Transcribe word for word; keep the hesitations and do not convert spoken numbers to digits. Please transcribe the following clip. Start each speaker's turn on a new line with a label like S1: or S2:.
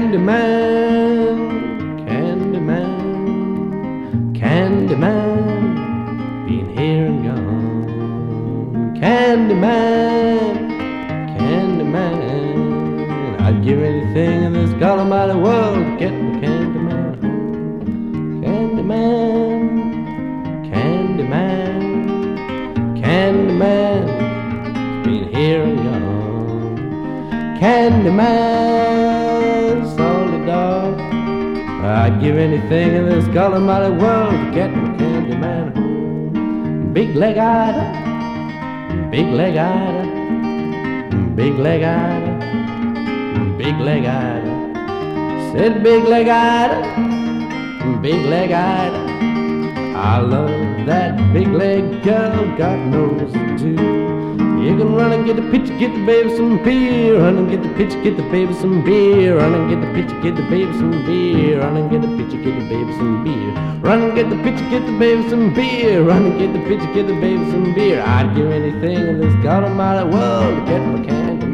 S1: Candyman, Candyman, Candyman, been here and gone. Candyman, Candyman, I'd give anything in this God Almighty world to get my Candyman. Candyman, Candyman, Candyman, been here and gone. Candyman, salty dog, I'd give anything in this God Almighty world to get my Candyman home. Big leg Ida, big leg Ida, big leg Ida, big leg Ida, said big leg Ida, big leg Ida, I love that big leg girl, God knows it too. You can run and get the pitcher, get the baby some beer. Run and get the pitcher, get the baby some beer. Run and get the pitcher, get the baby some beer. Run and get the pitcher, get the baby some beer. Run and get the pitcher, get the baby some beer. Run and get the pitcher, get the baby some beer. I'd give anything in this God Almighty world to get my candy.